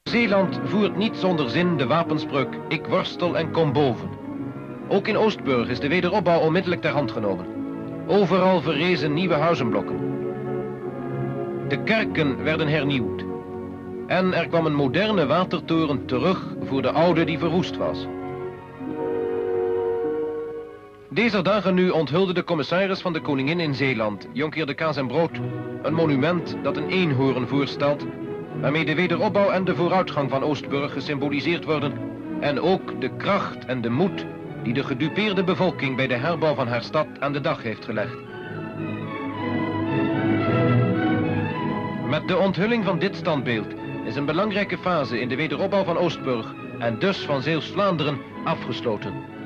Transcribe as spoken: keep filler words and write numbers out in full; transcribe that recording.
Zeeland voert niet zonder zin de wapenspreuk ik worstel en kom boven. Ook in Oostburg is de wederopbouw onmiddellijk ter hand genomen. Overal verrezen nieuwe huizenblokken. De kerken werden hernieuwd. En er kwam een moderne watertoren terug voor de oude die verwoest was. Deze dagen nu onthulde de commissaris van de koningin in Zeeland, Jonkheer de Kaas en Brood, een monument dat een eenhoorn voorstelt, waarmee de wederopbouw en de vooruitgang van Oostburg gesymboliseerd worden en ook de kracht en de moed die de gedupeerde bevolking bij de herbouw van haar stad aan de dag heeft gelegd. Met de onthulling van dit standbeeld is een belangrijke fase in de wederopbouw van Oostburg en dus van Zeeuws-Vlaanderen afgesloten.